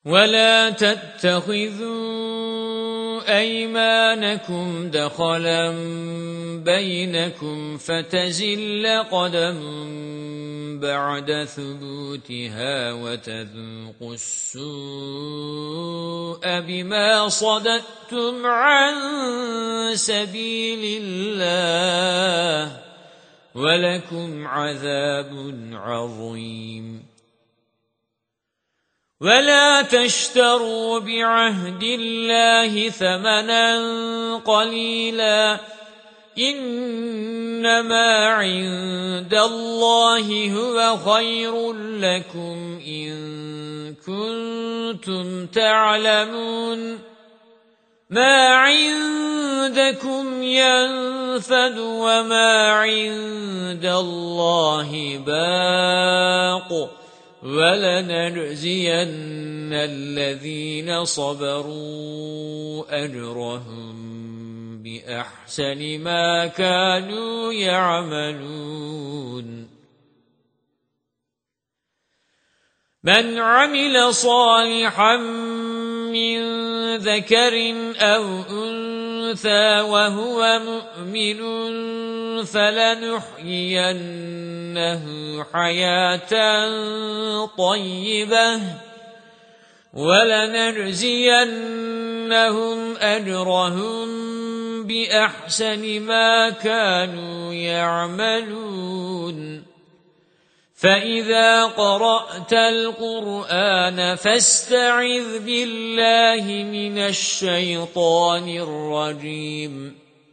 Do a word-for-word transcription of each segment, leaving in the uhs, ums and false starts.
ولا تتخذوا أيمانكم دخلا بينكم فتزل قدم بعد ثبوتها وتذوقوا السوء بما صددتم عن سبيل الله ولكم عذاب عظيم. ولا تشتروا بعهد الله ثمنا قليلا إنما عند الله هو خير لكم إن كنتم تعلمون. ما عندكم ينفد وما عند الله باق ولنجزين الذين صبروا أجرهم بأحسن ما كانوا يعملون. من عمل صالحا من ذكر أو أنثى وهو مؤمن فلنحيينه حياة طيبة ولنجزينهم أجرهم بأحسن ما كانوا يعملون. فإذا قرأت القرآن فاستعذ بالله من الشيطان الرجيم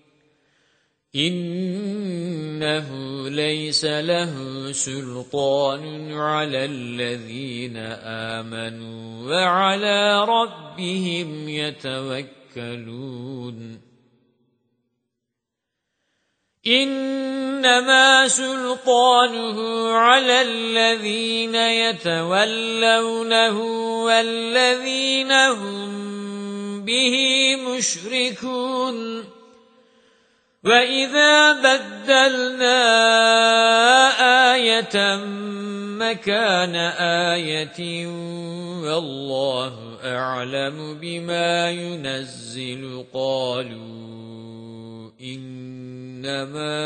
إنه ليس له سلطان على الذين آمنوا وعلى ربهم يتوكلون. إنما سلطانه على الذين يتولونه والذين هم به مشركون. وَإِذَا بَدَّلْنَا آيَةً مَكَانَ آيَةٍ وَاللَّهُ أَعْلَمُ بِمَا يُنَزِّلُ قَالُوا إِنَّمَا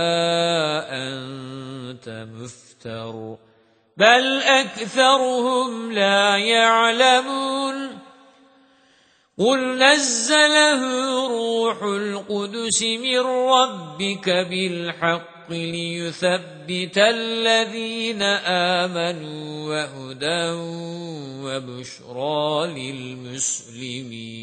أَنْتَ مُفْتَرٍ بَلْ أَكْثَرُهُمْ لَا يَعْلَمُونَ. قُلْ نَزَّلَهُ رُوحُ الْقُدُسِ مِنْ رَبِّكَ بِالْحَقِّ لِيُثَبِّتَ الَّذِينَ آمَنُوا وَهُدًى وَبُشْرَى لِلْمُسْلِمِينَ.